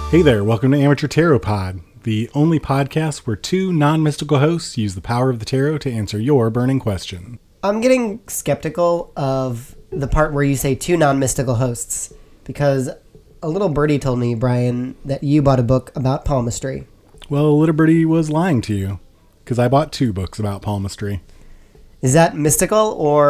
Hey there, welcome to Amateur Tarot Pod, the only podcast where two non-mystical hosts use the power of the tarot to answer your burning question. I'm getting skeptical of the part where you say two non-mystical hosts, because a little birdie told me, Brian, that you bought a book about palmistry. Well, Little Birdie was lying to you, because I bought 2 books about palmistry. Is that mystical or ...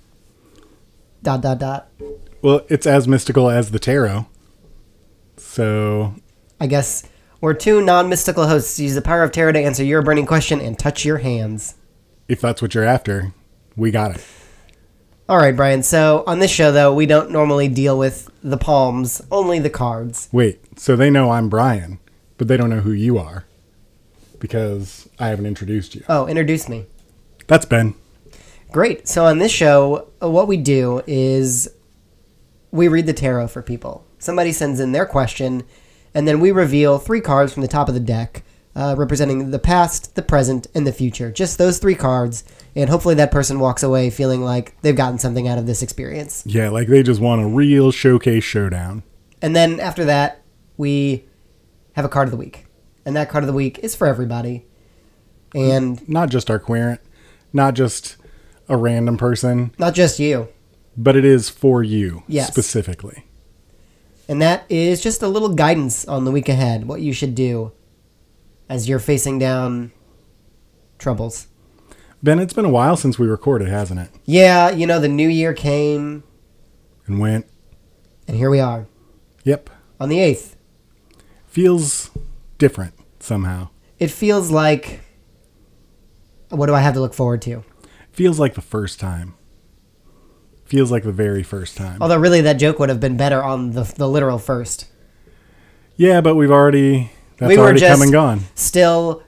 Well, it's as mystical as the tarot. So, I guess we're two non-mystical hosts. Use the power of tarot to answer your burning question and touch your hands. if that's what you're after, we got it. All right, Brian. So on this show, though, we don't normally deal with the palms, only the cards. Wait, so they know I'm Brian, but they don't know who you are, because I haven't introduced you. Oh, introduce me. That's Ben. Great. So on this show, what we do is we read the tarot for people. Somebody sends in their question, and then we reveal 3 cards from the top of the deck, representing the past, the present, and the future. Just those 3 cards, and hopefully that person walks away feeling like they've gotten something out of this experience. Yeah, like they just want a real showcase showdown. And then after that, we have a card of the week. And that card of the week is for everybody. And Not just our querent, not just a random person, not just you. but it is for you Yes. specifically. And that is just a little guidance on the week ahead, what you should do as you're facing down troubles. Ben, it's been a while since we recorded, hasn't it? Yeah, you know, the new year came, And went, and here we are yep, on the 8th. feels different somehow. It feels like, what do I have to look forward to? Feels like the first time. Feels like the very first time. Although really that joke would have been better on the literal first. Yeah, but that's We were already just come and gone. Still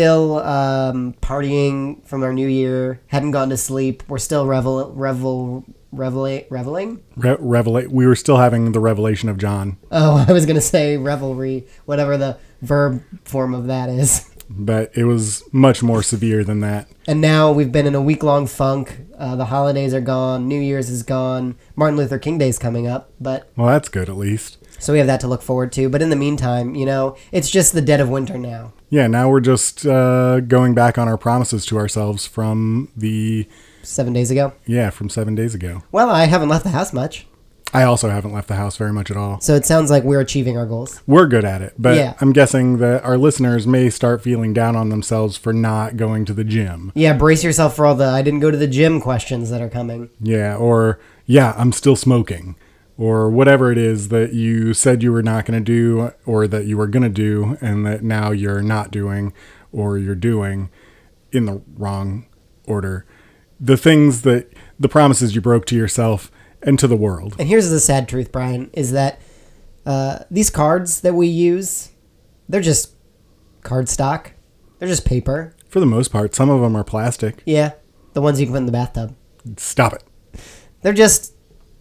partying from our new year. Hadn't gone to sleep. We're still reveling. We were still having the revelation of John, Oh, I was gonna say revelry, whatever the verb form of that is. but it was much more severe than that. And now we've been in a week-long funk. The holidays are gone. New Year's is gone. Martin Luther King Day's coming up, but Well, that's good at least. so we have that to look forward to. But in the meantime, you know, it's just the dead of winter now. Yeah, now we're just going back on our promises to ourselves from 7 days ago. from 7 days ago. Well, I haven't left the house much, I also haven't left the house very much at all. so it sounds like we're achieving our goals. We're good at it, but Yeah. I'm guessing that our listeners may start feeling down on themselves for not going to the gym. Yeah, brace yourself for all the "I didn't go to the gym" questions that are coming. Yeah, or, yeah, I'm still smoking. Or whatever it is that you said you were not going to do or that you were going to do and that now you're not doing or you're doing in the wrong order. The promises you broke to yourself and to the world. And here's the sad truth, Brian, is that these cards that we use, they're just card stock. They're just paper. For the most part, some of them are plastic. Yeah, the ones you can put in the bathtub. Stop it. They're just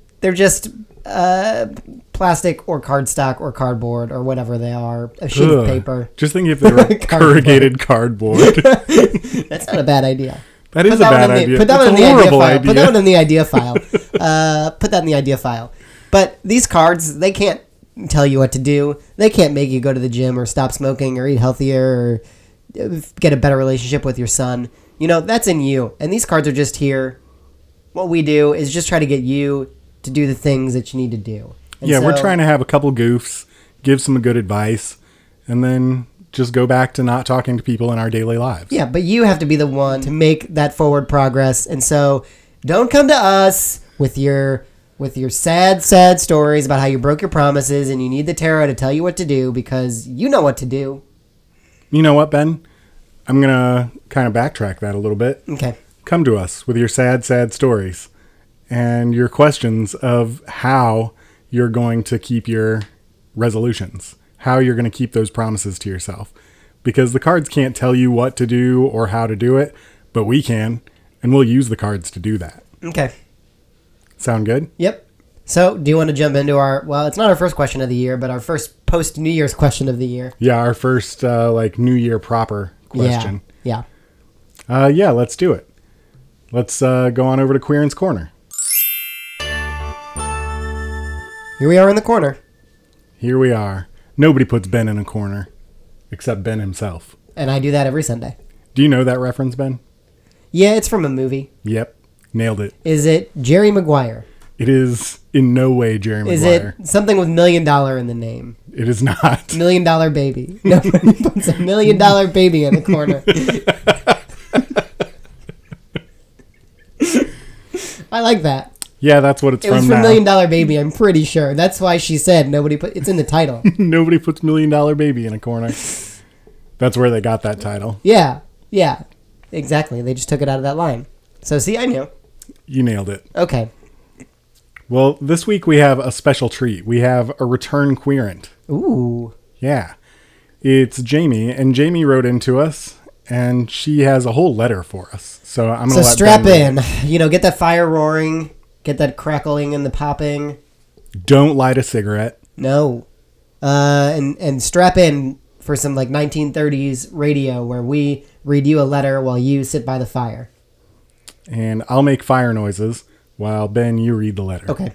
plastic or cardstock or cardboard or whatever they are. A sheet of paper. Just think if they were corrugated cardboard. That's not a bad idea. That is a bad idea. Put that That's one in a the idea horrible file. idea. Put that one in the idea file. Put that in the idea file. But these cards, they can't tell you what to do. They can't make you go to the gym or stop smoking or eat healthier or get a better relationship with your son. You know, that's in you. And these cards are just here. What we do is just try to get you to do the things that you need to do. And Yeah, we're so- trying to have a couple goofs, give some good advice, and then just go back to not talking to people in our daily lives. Yeah, but you have to be the one to make that forward progress. And so don't come to us with your sad stories about how you broke your promises and you need the tarot to tell you what to do because you know what to do. You know what, Ben? I'm going to kind of backtrack that a little bit. Okay. Come to us with your sad stories and your questions of how you're going to keep your resolutions, how you're going to keep those promises to yourself. Because the cards can't tell you what to do or how to do it, but we can, and we'll use the cards to do that. Okay. Sound good? Yep. So do you want to jump into it's not our first question of the year, but our first post-New Year's question of the year. Yeah, our first New Year proper question. Yeah. Yeah, let's do it. Let's go on over to Queerin's Corner. Here we are in the corner. Here we are. Nobody puts Ben in a corner, except Ben himself. And I do that every Sunday. Do you know that reference, Ben? Yeah, it's from a movie. Yep. Nailed it. Is it Jerry Maguire? It is in no way Jerry Is Maguire. it something with $1 million in the name? It is not. $1 million baby. Nobody puts $1 million baby in the corner. I like that. Yeah, that's what it's It from was now. from $1 Million Baby, I'm pretty sure. That's why she said nobody put it's in the title. Nobody puts $1 Million Baby in a corner. That's where they got that title. Yeah. Exactly. They just took it out of that line. So see, I knew. You nailed it. Okay. Well, this week we have a special treat. We have a return querent. Ooh. Yeah. It's Jamie, and Jamie wrote into us, and she has a whole letter for us. So I'm going to let strap Ben read in. Get that fire roaring. Get that crackling and the popping. it. Don't light a cigarette. No. And strap in for some 1930s radio where we read you a letter while you sit by the fire. And I'll make fire noises while, Ben, you read the letter. Okay.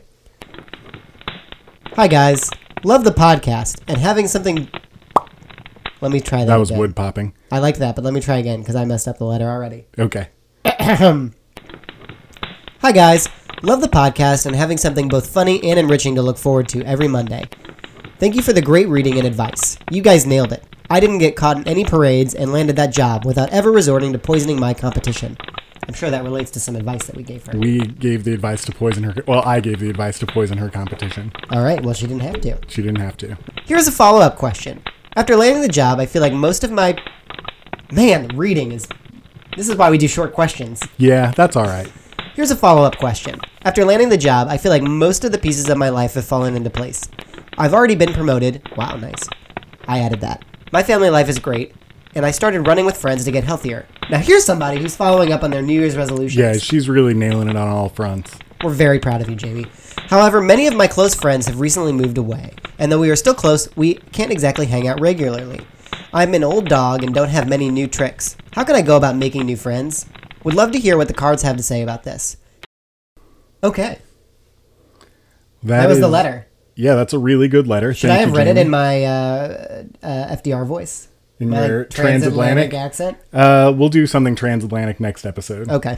Hi, guys. Love the podcast and having something... Let me try that That was again. wood popping. I like that, but let me try again because I messed up the letter already. Okay. Hi, guys. Love the podcast and having something both funny and enriching to look forward to every Monday. Thank you for the great reading and advice. You guys nailed it. I didn't get caught in any parades and landed that job without ever resorting to poisoning my competition. I'm sure that relates to some advice that we gave her. We gave the advice to poison her. Well, I gave the advice to poison her competition. All right, well, she didn't have to. She didn't have to. Here's a follow-up question. After landing the job, I feel like most of my... Man, reading is... This is why we do short questions. Yeah, that's all right. Here's a follow-up question. After landing the job, I feel like most of the pieces of my life have fallen into place. I've already been promoted. Wow, nice. I added that. My family life is great, and I started running with friends to get healthier. Now here's somebody who's following up on their New Year's resolutions. Yeah, she's really nailing it on all fronts. We're very proud of you, Jamie. However, many of my close friends have recently moved away, and though we are still close, we can't exactly hang out regularly. I'm an old dog and don't have many new tricks. How can I go about making new friends? Would love to hear what the cards have to say about this. Okay. That was the letter. Yeah, that's a really good letter. Should I have read it in my FDR voice? In My your transatlantic transatlantic accent? We'll do something transatlantic next episode. Okay.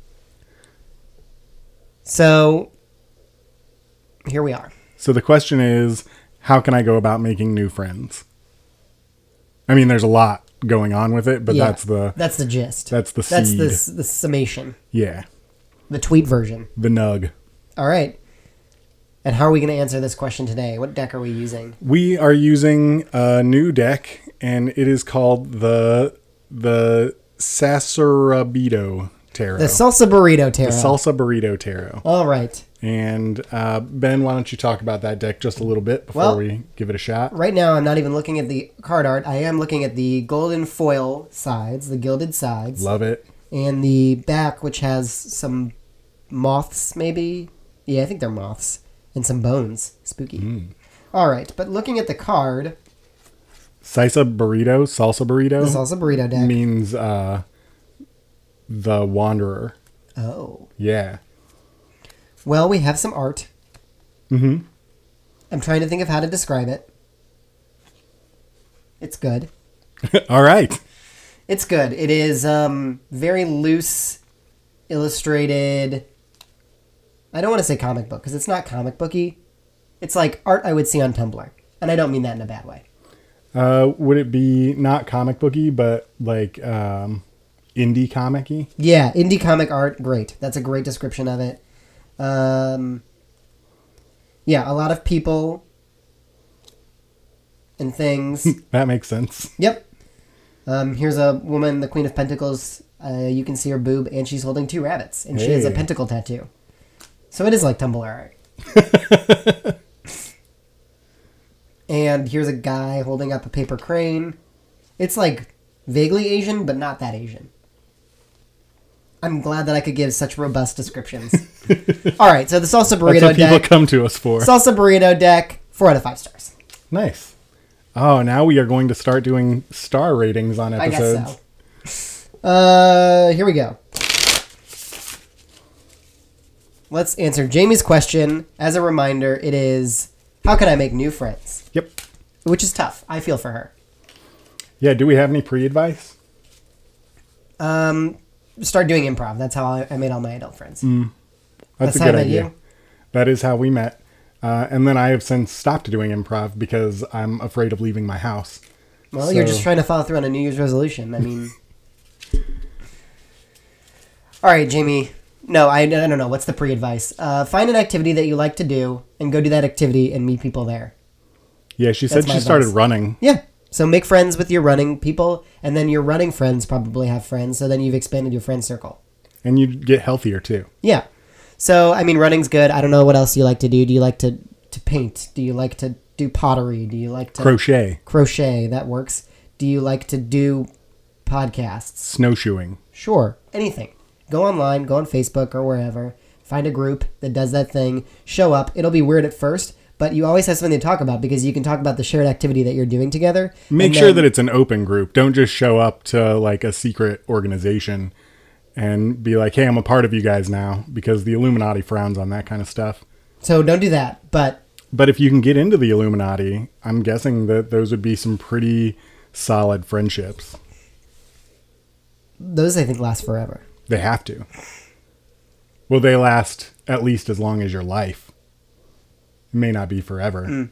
So, here we are. So the question is, how can I go about making new friends? I mean, there's a lot going on with it, but Yeah, that's the gist. that's the That's seed. the summation. Yeah, The tweet version. the nug. All right. And how are we going to answer this question today? What deck are we using? We are using a new deck, and it is called the Sasarabito Tarot. The Salsa Burrito Tarot. The Salsa Burrito Tarot. All right. And Ben, why don't you talk about that deck just a little bit before Well, we give it a shot? Right now, I'm not even looking at the card art. I am looking at the golden foil sides, the gilded sides. Love it. And the back, which has some moths, maybe? Yeah, I think they're moths. And some bones. Spooky. All right, but looking at the card... Salsa Burrito The Salsa Burrito deck. means the Wanderer. Oh. Yeah. Well, we have some art. Mm-hmm. I'm trying to think of how to describe it. It's good. All right. It's good. It is very loose, illustrated. I don't want to say comic book because it's not comic booky. It's like art I would see on Tumblr, and I don't mean that in a bad way. Would it be not comic booky, but like indie comic-y? Yeah, indie comic art, great. That's a great description of it. Yeah, a lot of people and things. That makes sense. Yep. Here's a woman, the Queen of Pentacles. You can see her boob, and she's holding 2 rabbits, and she has a Hey. pentacle tattoo. So it is like Tumblr art. And here's a guy holding up a paper crane. It's like vaguely Asian, but not that Asian. I'm glad that I could give such robust descriptions. All right, so the Salsa That's Burrito what people deck. come to us for. Salsa Burrito deck, 4 out of 5 stars. Nice. Oh, now we are going to start doing star ratings on I episodes. guess so. Here we go. Let's answer Jamie's question. As a reminder, it is, how can I make new friends? Yep. which is tough. I feel for her. Yeah, do we have any pre-advice? Start doing improv. That's how I made all my adult friends. That's a how good I met idea. you? That is how we met. And then I have since stopped doing improv because I'm afraid of leaving my house. Well, you're just trying to follow through on a New Year's resolution. I mean... All right, Jamie. No, I don't know. What's the pre-advice? Find an activity that you like to do and go do that activity and meet people there. Yeah, she said That's my she started advice. running. Yeah. So make friends with your running people, and then your running friends probably have friends, so then you've expanded your friend circle. And you get healthier too. Yeah. So, I mean, running's good. I don't know what else you like to do. Do you like to paint? Do you like to do pottery? Do you like to... Crochet, that works. Do you like to do podcasts? Snowshoeing. Sure. Anything. Go online, go on Facebook or wherever. Find a group that does that thing. Show up. It'll be weird at first, but you always have something to talk about because you can talk about the shared activity that you're doing together. Make sure that it's an open group. Don't just show up to like a secret organization and be like, hey, I'm a part of you guys now, because the Illuminati frowns on that kind of stuff. So don't do that. But if you can get into the Illuminati, I'm guessing that those would be some pretty solid friendships. those, I think, last forever. They have to. Well, they last at least as long as your life. It may not be forever.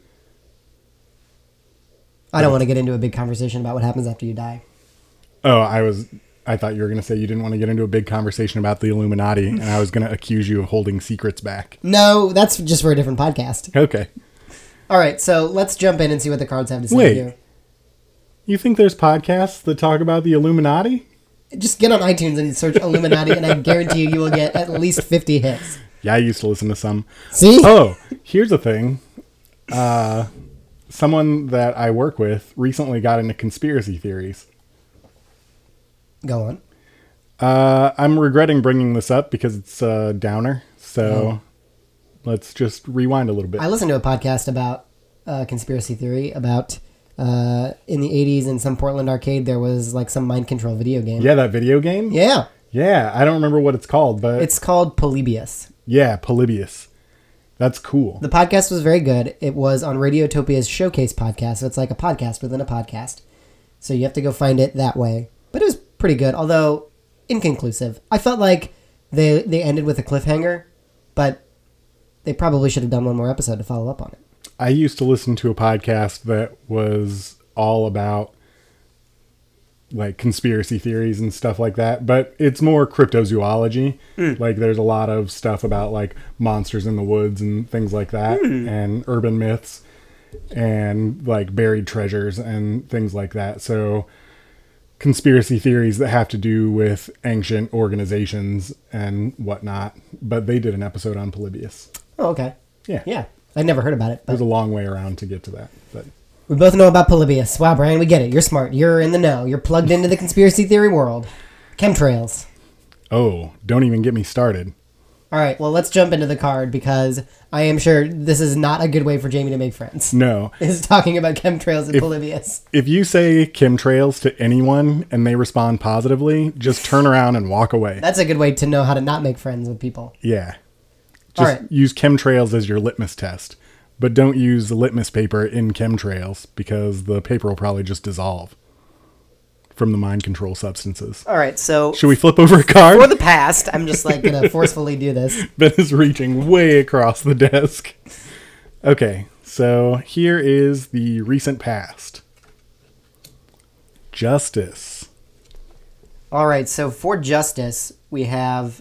I don't want to get into a big conversation about what happens after you die. Oh, I thought you were going to say you didn't want to get into a big conversation about the Illuminati, and I was going to accuse you of holding secrets back. No, that's just for a different podcast. Okay. All right, so let's jump in and see what the cards have to say Wait. here. You think there's podcasts that talk about the Illuminati? Just get on iTunes and search Illuminati, and I guarantee you will get at least 50 hits. Yeah, I used to listen to some. See? Oh, here's the thing. Someone that I work with recently got into conspiracy theories. Go on. I'm regretting bringing this up because it's a downer. So let's just rewind a little bit. I listened to a podcast about conspiracy theory about in the 80s in some Portland arcade there was like some mind control video game. Yeah, that video game? Yeah. Yeah, I don't remember what it's called, but... It's called Polybius. Yeah, Polybius. That's cool. The podcast was very good. It was on Radiotopia's Showcase podcast, so it's like a podcast within a podcast. So you have to go find it that way. But it was pretty good, although inconclusive. I felt like they ended with a cliffhanger, but they probably should have done one more episode to follow up on it. I used to listen to a podcast that was all about like conspiracy theories and stuff like that, but it's more cryptozoology. Like there's a lot of stuff about like monsters in the woods and things like that, and urban myths and like buried treasures and things like that. So conspiracy theories that have to do with ancient organizations and whatnot. But they did an episode on Polybius. Oh, okay. Yeah. Yeah. I'd never heard about it. There's But a long way around to get to that. But we both know about Polybius. Wow, Brian, we get it. You're smart. You're in the know. You're plugged into the conspiracy theory world. Chemtrails. oh, don't even get me started. All right, well, let's jump into the card because I am sure this is not a good way for Jamie to make friends. No. Is talking about chemtrails and Polybius. If you say chemtrails to anyone and they respond positively, just turn around and walk away. That's a good way to know how to not make friends with people. Yeah. Just All right. use chemtrails as your litmus test. But don't use the litmus paper in chemtrails because the paper will probably just dissolve from the mind control substances. All right, so Should we flip over a card? for the past, I'm just like going to forcefully do this. Ben is reaching way across the desk. Okay, so here is the recent past. Justice. All right, so for justice, we have...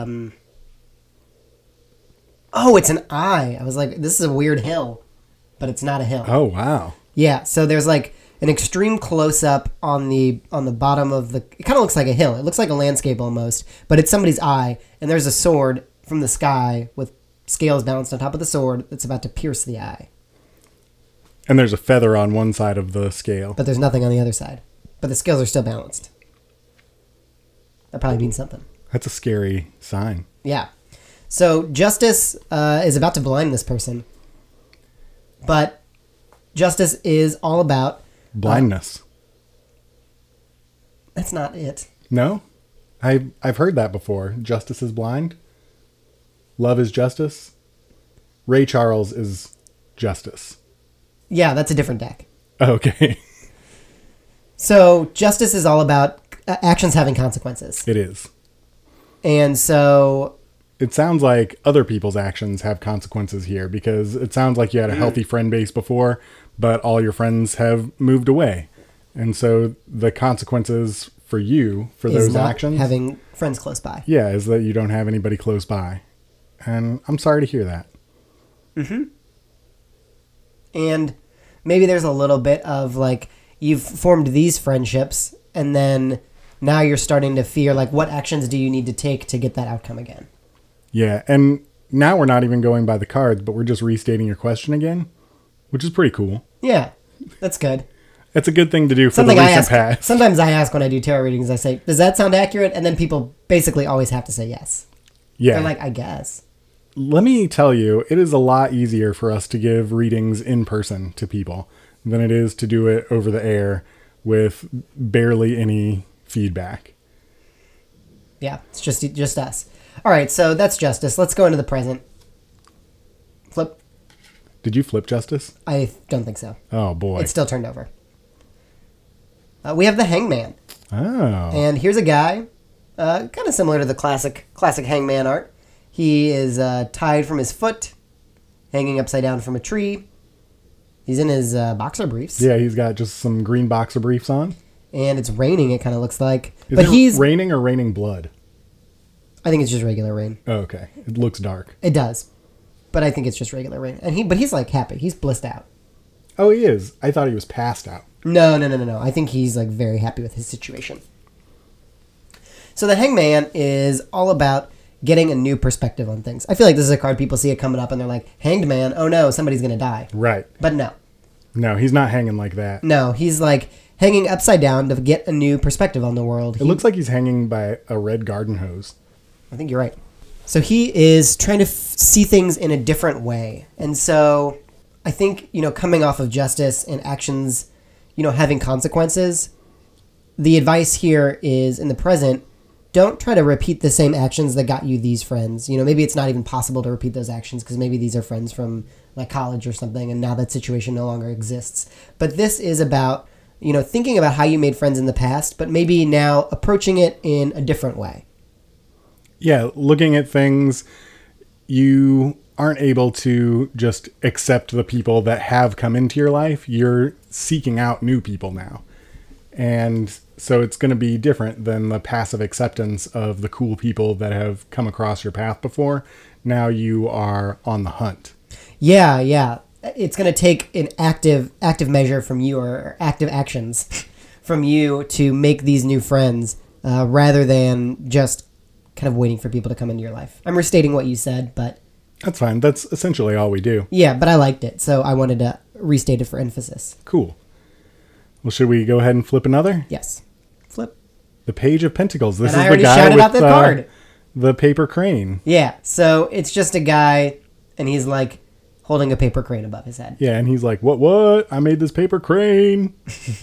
Oh, it's an eye. I was like, this is a weird hill, but it's not a hill. Oh, wow. Yeah, so there's like an extreme close-up on the bottom of the... It kind of looks like a hill. It looks like a landscape almost, but it's somebody's eye, and there's a sword from the sky with scales balanced on top of the sword that's about to pierce the eye. And there's a feather on one side of the scale. But there's nothing on the other side. But the scales are still balanced. That probably means something. That's a scary sign. Yeah. So justice is about to blind this person. But justice is all about... Blindness. That's not it. No? I've heard that before. Justice is blind. Love is justice. Ray Charles is justice. Yeah, that's a different deck. Okay. So justice is all about actions having consequences. It is. And so It sounds like other people's actions have consequences here, because it sounds like you had a healthy friend base before, but all your friends have moved away. And so the consequences for you, for is those not actions, having friends close by. yeah, is that you don't have anybody close by. And I'm sorry to hear that. And maybe there's a little bit of like, you've formed these friendships and then now you're starting to fear like, what actions do you need to take to get that outcome again? Yeah, and now we're not even going by the cards, but we're just restating your question again, which is pretty cool. Yeah, that's good. It's a good thing to do for Something the I recent ask. past. Sometimes I ask when I do tarot readings. I say, "Does that sound accurate?" And then people basically always have to say yes. Yeah. They're like, "I guess." Let me tell you, it is a lot easier for us to give readings in person to people than it is to do it over the air with barely any feedback. Yeah, it's just us. All right, so that's justice. Let's go into the present. Flip. Did you flip Justice? I don't think so. Oh, boy. It's still turned over. We have the Hangman, Oh. and here's a guy, kind of similar to the classic Hangman art. He is tied from his foot, hanging upside down from a tree. He's in his boxer briefs. Yeah, he's got just some green boxer briefs on. And it's raining, it kind of looks like. Is But it he's... raining or raining blood? I think it's just regular rain. Oh, okay. It looks dark. It does. But I think it's just regular rain. But he's like happy. He's blissed out. Oh, he is. I thought he was passed out. No. I think he's like very happy with his situation. So the Hangman is all about getting a new perspective on things. I feel like this is a card people see it coming up and they're like, Hanged Man, oh no, somebody's going to die. Right. But no. No, he's not hanging like that. No, he's like hanging upside down to get a new perspective on the world. It looks like he's hanging by a red garden hose. I think you're right. So he is trying to see things in a different way. And so I think, coming off of justice and actions, having consequences, the advice here is in the present, don't try to repeat the same actions that got you these friends. Maybe it's not even possible to repeat those actions because maybe these are friends from like college or something and now that situation no longer exists. But this is about, thinking about how you made friends in the past, but maybe now approaching it in a different way. Yeah, looking at things, you aren't able to just accept the people that have come into your life. You're seeking out new people now. And so it's going to be different than the passive acceptance of the cool people that have come across your path before. Now you are on the hunt. Yeah. It's going to take an active measure from you or active actions from you to make these new friends rather than just kind of waiting for people to come into your life. I'm restating what you said, but... That's fine. That's essentially all we do. Yeah, but I liked it, so I wanted to restate it for emphasis. Cool. Well, should we go ahead and flip another? Yes. Flip. The Page of Pentacles. This And I is the already guy shouted with out the card. The paper crane. Yeah, so it's just a guy, and he's like holding a paper crane above his head. Yeah, and he's like, what? I made this paper crane.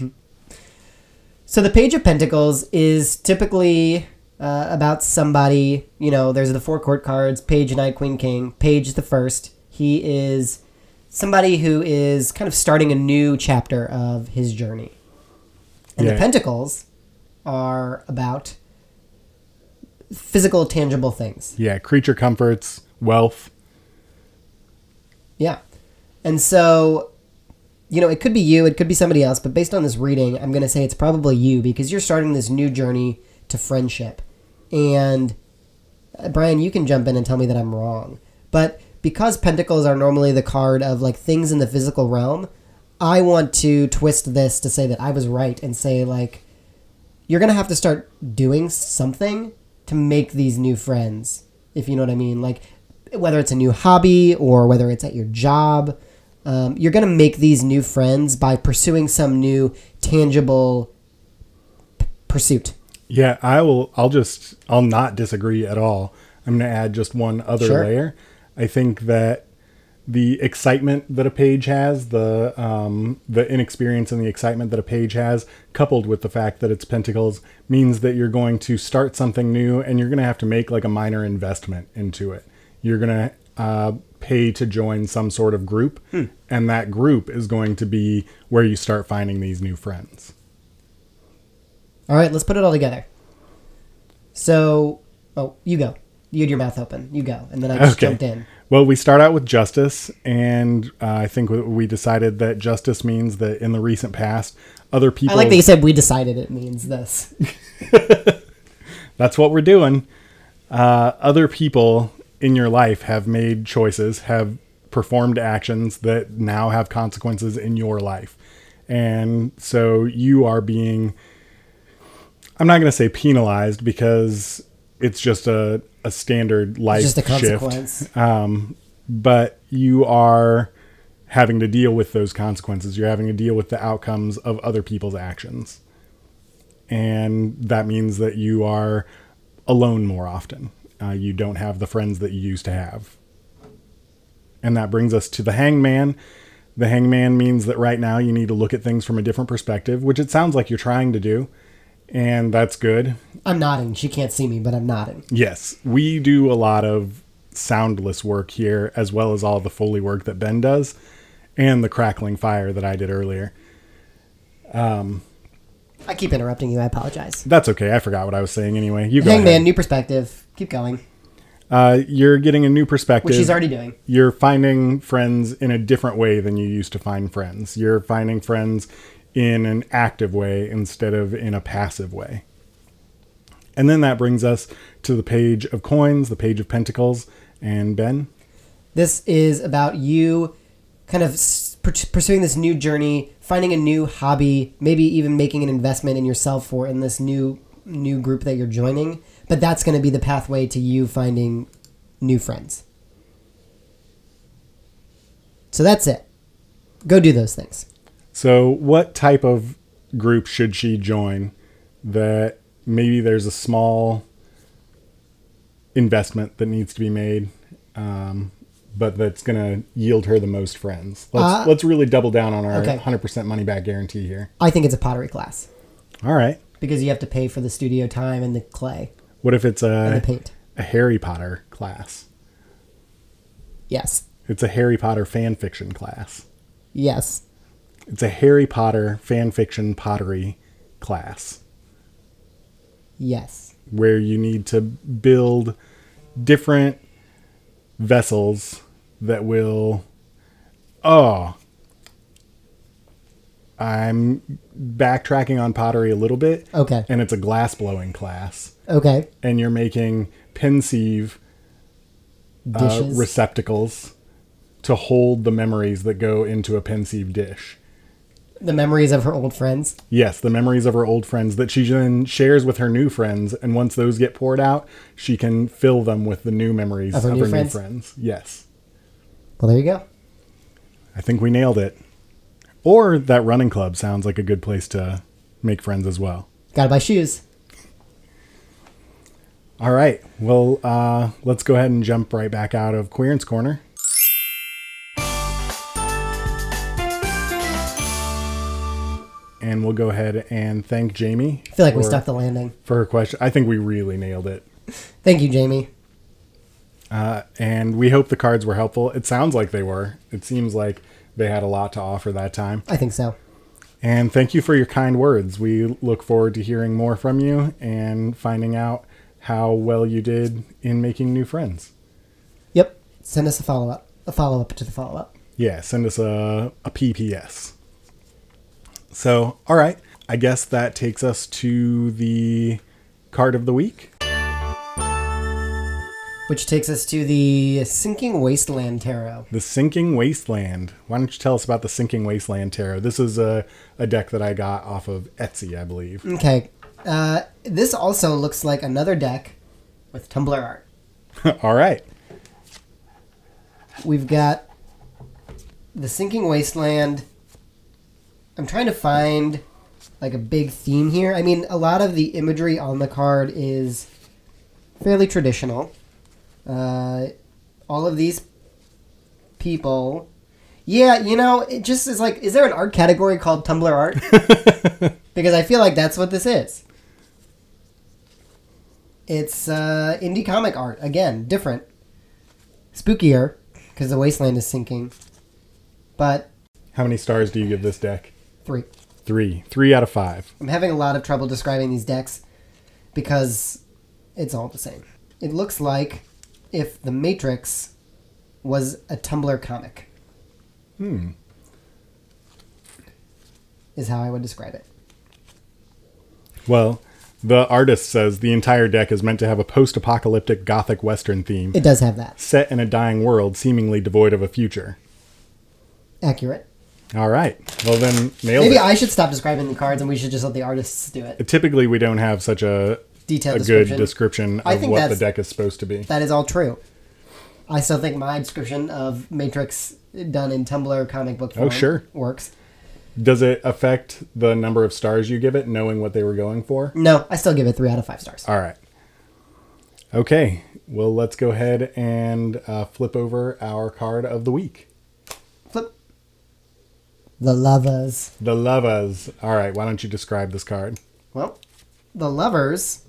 So the Page of Pentacles is typically about somebody, there's the 4 court cards, Page, Knight, Queen, King. Page the first. He is somebody who is kind of starting a new chapter of his journey. And the Pentacles are about physical, tangible things. Yeah, creature comforts, wealth. Yeah. And so, it could be you, it could be somebody else, but based on this reading, I'm going to say it's probably you because you're starting this new journey to friendship. And Brian, you can jump in and tell me that I'm wrong. But because Pentacles are normally the card of like things in the physical realm, I want to twist this to say that I was right and say like, you're going to have to start doing something to make these new friends, if you know what I mean. Like whether it's a new hobby or whether it's at your job, you're going to make these new friends by pursuing some new tangible pursuit. Yeah, I'll not disagree at all. I'm going to add just one other layer. I think that the excitement that a page has, the inexperience and the excitement that a page has, coupled with the fact that it's Pentacles, means that you're going to start something new and you're going to have to make like a minor investment into it. You're going to pay to join some sort of group. And that group is going to be where you start finding these new friends. All right, let's put it all together. So, you go. You had your mouth open. You go. And then I just jumped in. Well, we start out with justice, and I think we decided that justice means that in the recent past, other people... I like that you said we decided it means this. That's what we're doing. Other people in your life have made choices, have performed actions that now have consequences in your life. And so you are being... I'm not going to say penalized because it's just a standard life Just a shift. consequence. But you are having to deal with those consequences. You're having to deal with the outcomes of other people's actions. And that means that you are alone more often. You don't have the friends that you used to have. And that brings us to the hangman. The hangman means that right now you need to look at things from a different perspective, which it sounds like you're trying to do. And that's good. I'm nodding. She can't see me, but I'm nodding. Yes, we do a lot of soundless work here, as well as all the Foley work that Ben does, and the crackling fire that I did earlier. I keep interrupting you. I apologize. That's okay. I forgot what I was saying anyway. You go Hangman, ahead. new perspective. Keep going. You're getting a new perspective. Which she's already doing. You're finding friends in a different way than you used to find friends. You're finding friends in an active way instead of in a passive way. And then that brings us to the page of coins, the page of pentacles. And Ben? This is about you kind of pursuing this new journey, finding a new hobby, maybe even making an investment in yourself or in this new group that you're joining. But that's going to be the pathway to you finding new friends. So that's it. Go do those things. So what type of group should she join that maybe there's a small investment that needs to be made, but that's going to yield her the most friends? Let's really double down on our 100% money back guarantee here. I think it's a pottery class. All right. Because you have to pay for the studio time and the clay. What if it's and the paint? A Harry Potter class? Yes. It's a Harry Potter fan fiction class. Yes. It's a Harry Potter fan fiction pottery class. Yes. Where you need to build different vessels that will... I'm backtracking on pottery a little bit. Okay. And it's a glass blowing class. Okay. And you're making pensieve dishes, receptacles to hold the memories that go into a pensieve dish. The memories of her old friends. Yes, the memories of her old friends that she then shares with her new friends. And once those get poured out, she can fill them with the new memories of her new friends. Yes. Well, there you go. I think we nailed it. Or that running club sounds like a good place to make friends as well. Gotta buy shoes. All right. Well, let's go ahead and jump right back out of Queerance Corner. And we'll go ahead and thank Jamie. I feel like we stuck the landing. For her question. I think we really nailed it. Thank you, Jamie. And we hope the cards were helpful. It sounds like they were. It seems like they had a lot to offer that time. I think so. And thank you for your kind words. We look forward to hearing more from you and finding out how well you did in making new friends. Yep. Send us a follow-up. A follow-up to the follow-up. Yeah, send us a PPS. So, all right. I guess that takes us to the card of the week. Which takes us to the Sinking Wasteland Tarot. The Sinking Wasteland. Why don't you tell us about the Sinking Wasteland Tarot? This is a deck that I got off of Etsy, I believe. Okay. This also looks like another deck with Tumblr art. All right. We've got the Sinking Wasteland. I'm trying to find like a big theme here. I mean, a lot of the imagery on the card is fairly traditional. All of these people... Yeah, you know, it just is like... Is there an art category called Tumblr art? Because I feel like that's what this is. It's indie comic art. Again, different. spookier because the wasteland is sinking. But How many stars do you give this deck? 3. 3. 3 out of 5. I'm having a lot of trouble describing these decks because it's all the same. It looks like if The Matrix was a Tumblr comic. Is how I would describe it. Well, the artist says the entire deck is meant to have a post-apocalyptic gothic western theme, It does have that. set in a dying world seemingly devoid of a future. Accurate. All right. Well, then, nailed Maybe it. I should stop describing the cards and we should just let the artists do it. Typically, we don't have such a Detailed good description. description I of think what the that's- deck is supposed to be. That is all true. I still think my description of Matrix done in Tumblr comic book form sure. works. Does it affect the number of stars you give it, knowing what they were going for? No, I still give it 3 out of 5 stars. All right. Okay. Well, let's go ahead and flip over our card of the week. Flip. The Lovers. The Lovers. All right. Why don't you describe this card? Well, the Lovers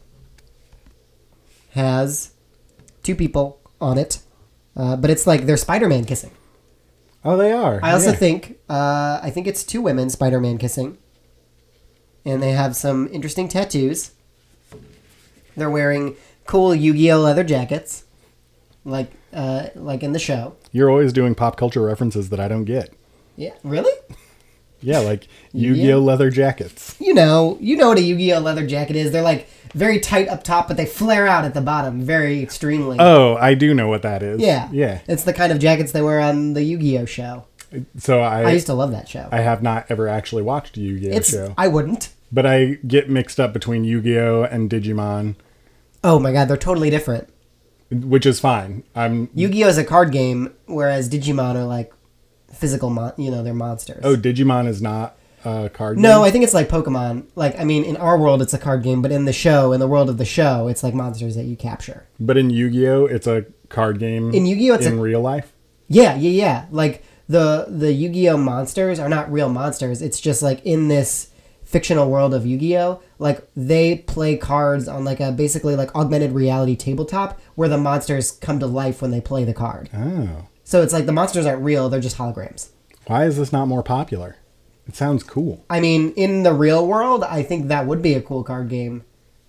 has 2 people on it, but it's like they're Spider-Man kissing. Oh, they are. I also Yeah. think, I think it's 2 women Spider-Man kissing, and they have some interesting tattoos. They're wearing cool Yu-Gi-Oh leather jackets, like in the show. You're always doing pop culture references that I don't get. Yeah, really? Yeah, like Yu-Gi-Oh leather jackets. You know what a Yu-Gi-Oh leather jacket is. They're like very tight up top, but they flare out at the bottom very extremely. Oh, I do know what that is. Yeah. Yeah. It's the kind of jackets they wear on the Yu-Gi-Oh show. So I used to love that show. I have not ever actually watched a Yu-Gi-Oh show. I wouldn't. But I get mixed up between Yu-Gi-Oh and Digimon, Oh my god, they're totally different. which is fine. Yu-Gi-Oh is a card game, whereas Digimon are like physical, they're monsters. Oh, Digimon is not a card game? No, I think it's like Pokemon. Like, I mean, in our world, it's a card game, but in the world of the show, it's like monsters that you capture. But in Yu-Gi-Oh, it's a card game In Yu-Gi-Oh, it's in real life? Yeah. Like, the Yu-Gi-Oh monsters are not real monsters. It's just like in this fictional world of Yu-Gi-Oh, like they play cards on like a basically like augmented reality tabletop where the monsters come to life when they play the card. Oh. So it's like the monsters aren't real, they're just holograms. Why is this not more popular? It sounds cool. I mean, in the real world, I think that would be a cool card game.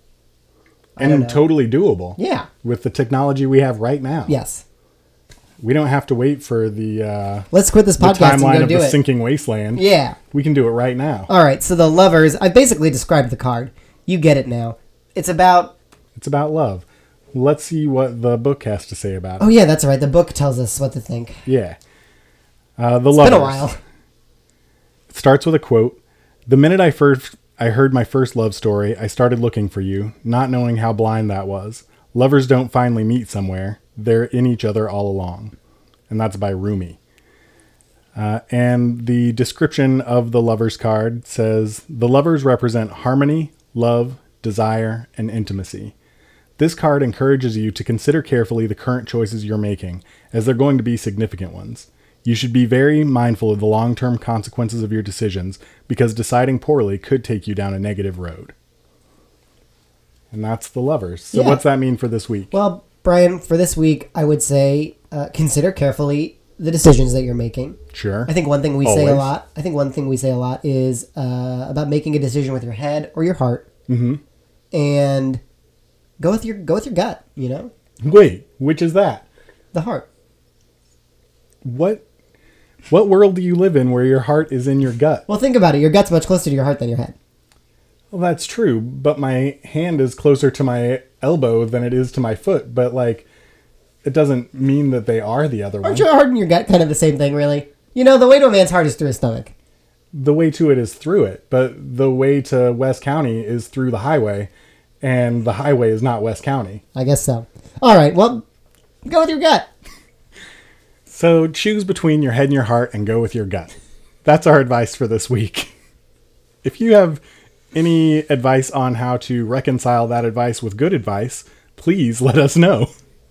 I don't And know. totally doable. Yeah. With the technology we have right now. Yes. We don't have to wait for the Let's quit this podcast and timeline go of do the it. sinking wasteland. Yeah. We can do it right now. All right. So the Lovers. I basically described the card. You get it now. It's about. It's about love. Let's see what the book has to say about it. Oh yeah, that's right. The book tells us what to think. Yeah. The It's Lovers. been a while. It starts with a quote. The minute I heard my first love story, I started looking for you, not knowing how blind that was. Lovers don't finally meet somewhere. They're in each other all along. And that's by Rumi. And the description of the Lovers card says, the Lovers represent harmony, love, desire, and intimacy. This card encourages you to consider carefully the current choices you're making, as they're going to be significant ones. You should be very mindful of the long-term consequences of your decisions, because deciding poorly could take you down a negative road. And that's the Lovers. So Yeah. what's that mean for this week? Well, Brian, for this week, I would say consider carefully the decisions that you're making. Sure. I think one thing we say a Always. lot. I think one thing we say a lot is about making a decision with your head or your heart, and go with your gut. You know, Wait, which is that? the heart. What world do you live in where your heart is in your gut? Well, think about it. Your gut's much closer to your heart than your head. Well, that's true, but my hand is closer to my elbow than it is to my foot, but like it doesn't mean that they are the other one. Aren't your heart and your gut kind of the same thing, really? You know, the way to a man's heart is through his stomach. The way to it is through it, but the way to West County is through the highway, and the highway is not West County. I guess so. All right, well, go with your gut. So choose between your head and your heart and go with your gut. That's our advice for this week. If you have any advice on how to reconcile that advice with good advice, please let us know.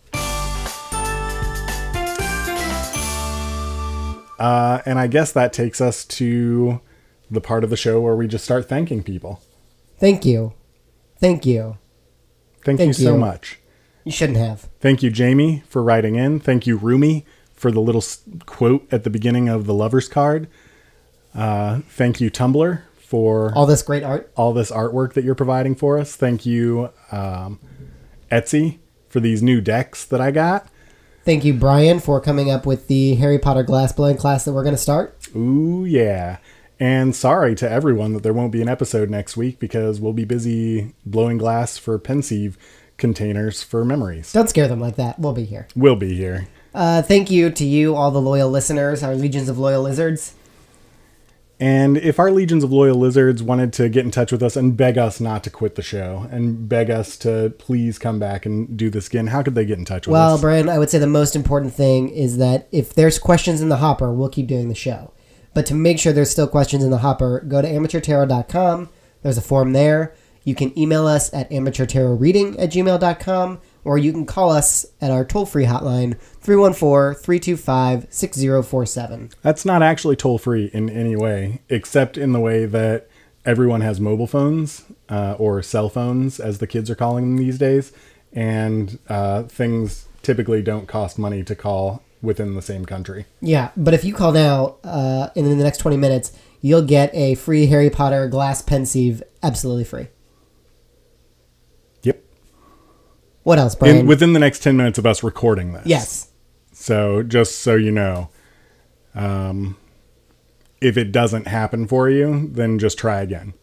And I guess that takes us to the part of the show where we just start thanking people. Thank you. Thank you. Thank you so much. You shouldn't have. Thank you, Jamie, for writing in. Thank you, Rumi, for the little quote at the beginning of the lover's card. Thank you, Tumblr, for All this great art. all this artwork that you're providing for us. Thank you, Etsy, for these new decks that I got. Thank you, Brian, for coming up with the Harry Potter glassblowing class that we're going to start. Ooh, yeah. And sorry to everyone that there won't be an episode next week because we'll be busy blowing glass for Pensieve containers for memories. Don't scare them like that. We'll be here. We'll be here. Thank you to you, all the loyal listeners, our legions of loyal lizards. And if our legions of loyal lizards wanted to get in touch with us and beg us not to quit the show and beg us to please come back and do this again, how could they get in touch with us? Well, Brian, I would say the most important thing is that if there's questions in the hopper, we'll keep doing the show. But to make sure there's still questions in the hopper, go to amateurtarot.com. There's a form there. You can email us at amateurtarotreading@gmail.com, or you can call us at our toll-free hotline, 314-325-6047. That's not actually toll-free in any way, except in the way that everyone has mobile phones, or cell phones, as the kids are calling them these days, and things typically don't cost money to call within the same country. Yeah, but if you call now, in the next 20 minutes, you'll get a free Harry Potter glass Pensieve absolutely free. Yep. What else, Brian? Within the next 10 minutes of us recording this. Yes. So just so you know, if it doesn't happen for you, then just try again.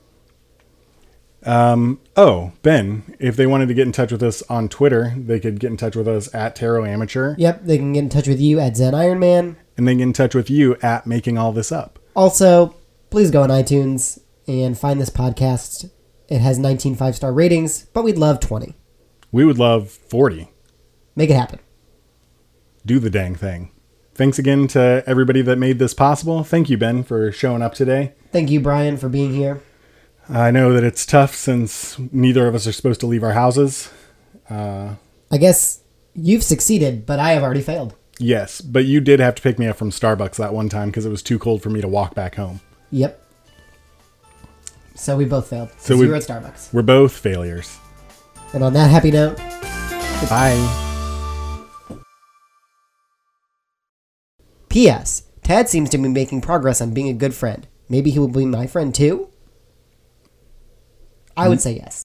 Ben, if they wanted to get in touch with us on Twitter, they could get in touch with us at Tarot Amateur. Yep, they can get in touch with you at Zen Iron Man. And they can get in touch with you at Making All This Up. Also, please go on iTunes and find this podcast. It has 19 5-star ratings, but we'd love 20. We would love 40. Make it happen. Do the dang thing. Thanks again to everybody that made this possible. Thank you, Ben, for showing up today. Thank you, Brian, for being here. I know that it's tough since neither of us are supposed to leave our houses. I guess you've succeeded, but I have already failed. Yes, but you did have to pick me up from Starbucks that one time because it was too cold for me to walk back home. Yep. So we both failed. So we were at Starbucks. We're both failures. And on that happy note, Bye. P.S. Tad seems to be making progress on being a good friend. Maybe he will be my friend too? I would say yes.